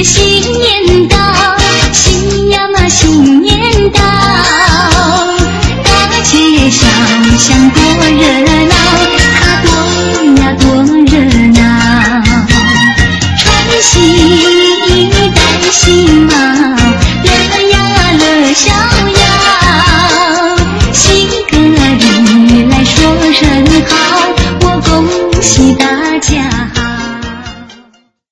新年到，新呀嘛新年到，大街小巷多热闹，它多呀多热闹，穿新